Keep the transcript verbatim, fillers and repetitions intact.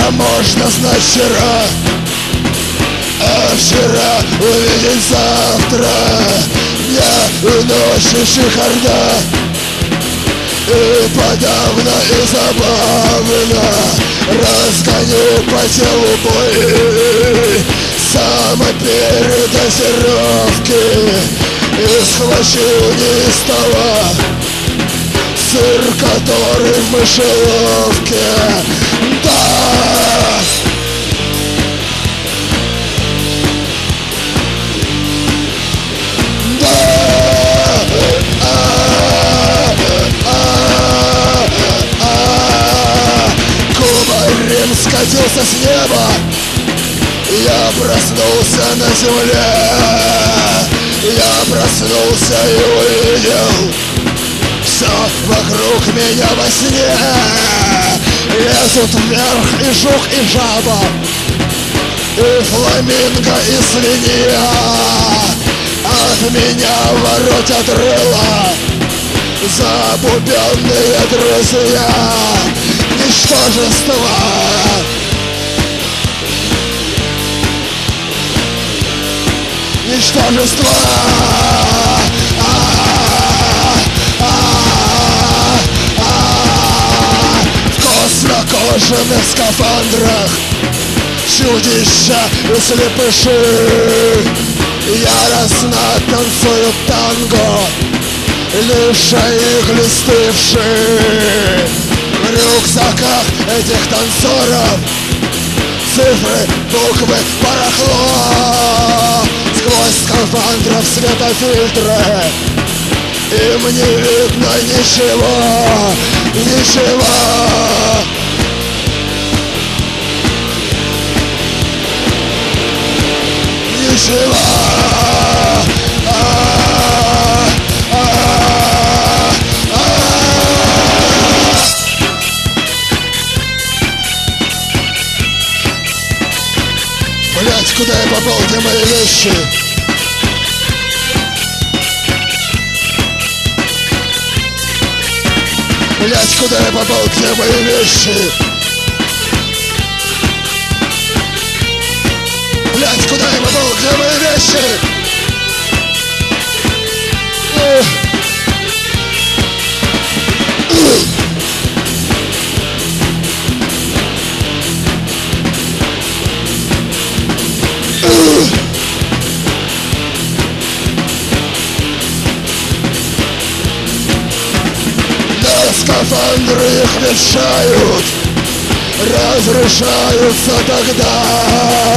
можно знать вчера, а вчера увидеть завтра. Дня и ночи чехарда, и подавно, и забавно разгоню по телу боли самой передозировки и схвачу неистово сыр, который в мышеловке. Да! Скатился с неба, я проснулся на земле. Я проснулся и увидел все вокруг меня во сне. Лезут вверх и жук, и жаба, и фламинго, и свинья. От меня воротят рыла забубенные друзья. Ничтожество, ничтожество. В космокожаных скафандрах чудища и слепыши яростно танцуют танго, лишая их листы вши. В рюкзаках этих танцоров цифры, буквы, барахло. Сквозь скафандров светофильтры им не видно ничего, ничего. Ничего. Блять, куда я попал, где мои вещи? Блять, куда я попал, где мои вещи? Блять, куда я попал, где мои вещи? Ugh. Ugh. Скафандры их мешают, разрушаются тогда.